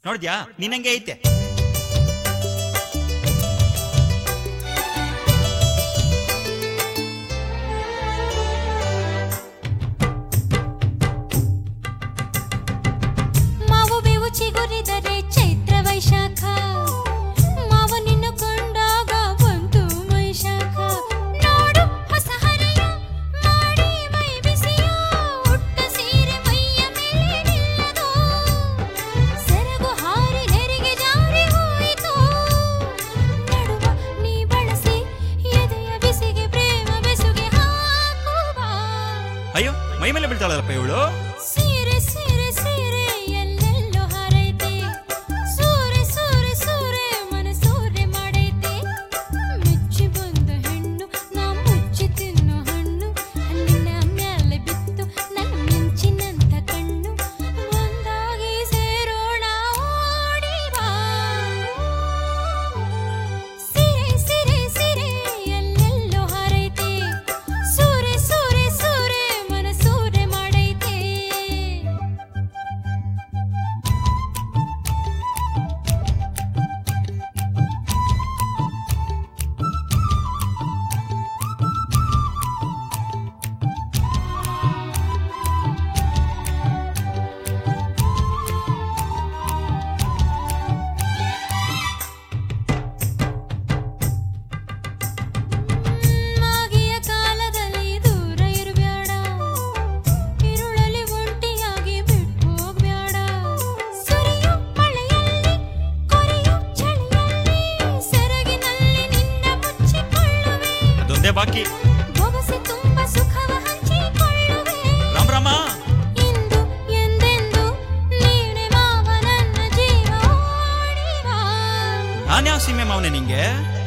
ನೋಡಿದ್ಯಾ ನಿನ್ನಂಗೆ ಐತೆ. ಮಾವು ಬೇವು ಚಿಗುರಿದರೆ ಚೈತ್ರ ವೈಶಾಖ, ಮಾವ ನಿನ್ನ ಕೊಂಡಾಗ ಬಂತು ವೈಶಾಖ. ನೋಡು ಹೊಸ ಹರೆಯ ಮಾಡಿ ಮೈ ಬಿಸಿಯ, ಉಟ್ಟ ಸೀರೆ ಮೈಯ ಮೇಲೆ ನಿಲ್ಲದು, ಸೆರಗು ಹಾರಿ ನೆರಿಗೆ ಜಾರಿ ಹೋಯಿತು. ನಡುವ ನೀ ಬಳಸಿ ಎದೆಯ ಬಿಸಿಗೆ ಪ್ರೇಮ ಬೆಸುಗೆ ಹಾಕುವ. ಅಯ್ಯೋ ಮೈ ಮೇಲೆ ಬೀಳ್ತಾಳಲ್ಲಪ್ಪ ಇವಳು. ಸೀರೆ ಸೀರೆ ಸೀರೆ ಎಲ್ಲೆಲ್ಲೋ ಹಾರೈತೆ, ಸೂರೆ ಸೂರೆ ಸೂರೆ ಮನಸೂರೆ ಮಾಡೈತೆ. ಮೆಚ್ಚಿ ಬಂದ ಹೆಣ್ಣು ನಾ ಮುಚ್ಚಿ ತಿನ್ನೋ ಹಣ್ಣು, ಅಲ್ಲಿನ ಮ್ಯಾಲೆ ಬಿತ್ತು ನನ್ನ ಮಿಂಚಿನಂತ ಕಣ್ಣು. ಒಂದಾಗಿ ಸೇರೋಣ ಓಡಿ ಬಾ. ಸೀರೆ ಸೀರೆ ಸೀರೆ ಎಲ್ಲೆಲ್ಲೋ ಹಾರೈತೆ, ಸೂರೆ ಸೂರೆ ಸೂರೆ ಮನಸೂರೆ ಮಾಡೈತೆ. ಮಾಗಿಯ ಕಾಲದಲ್ಲಿ ದೂರ ಇರಬೇಡ, ಇರುಳಲ್ಲಿ ಒಂಟಿಯಾಗಿ ಬಿಟ್ಟು ಹೋಗ್ಬೇಡ. ಸುರಿಯೋ ಮಳೆಯಲ್ಲಿ ಕೊರೆಯೋ ಚಳಿಯಲ್ಲಿ, ಸೆರಗಿನಲ್ಲಿ ನಿನ್ನ ಮುಚ್ಚಿಕೊಳ್ಳುವೆ. ಅದೊಂದೇ ಬಾಕಿ. ಬೊಗಸೆ ತುಂಬ ಸುಖವ ಹಂಚಿಕೊಳ್ಳುವೆ. ರಾಮ ರಾಮ. ಇಂದು ಎಂದೆಂದು ನೀನೆ ಮಾವ ನನ್ನ ಜೀವ. ಓಡಿ ಬಾ. ನಾನ್ಯಾವ ಸೀಮೆ ಮಾವನೆ ನಿಂಗೆ?